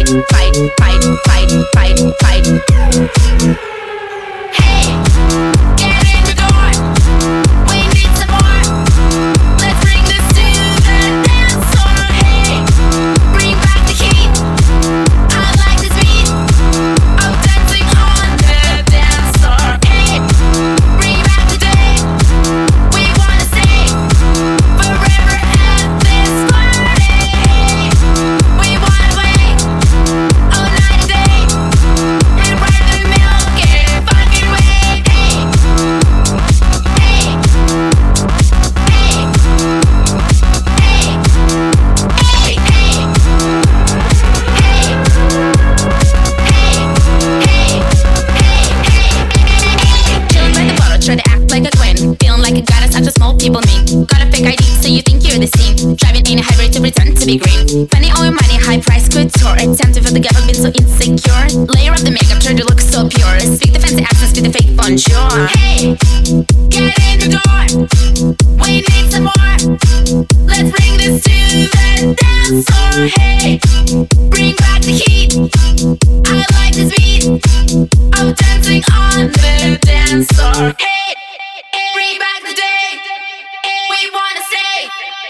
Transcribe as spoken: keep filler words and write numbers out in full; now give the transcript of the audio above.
fight, fight, fight, fight, fight, fight. Hey, get in the door. We need some more. Let's bring this to the dance floor. Hey, bring back the heat. I like this beat. I'm dancing on the dance floor. Hey, bring back the day. We wanna stay forever at this party. Hey, we wanna wait all night and day and ride the Milky fucking way. Hey, hey, hey, hey, hey, hey, chillin' by the bottle, try to act like a queen. Feeling like a goddess, such a small people mean. Got a fake I D, so you think you're the scene. Driving in a hybrid to pretend to be green. Spending all your money, high price couture. Attempting for the gap, I've been so insecure. Layer up the makeup, try to look so pure. Speak the fancy accents, speak the fake bonjour. Hey, get in the door. We need some more. Let's bring this to the dance floor. Hey, bring back the heat. I like this beat. I'm dancing on the dance floor. Hey, bring back the day. We wanna stay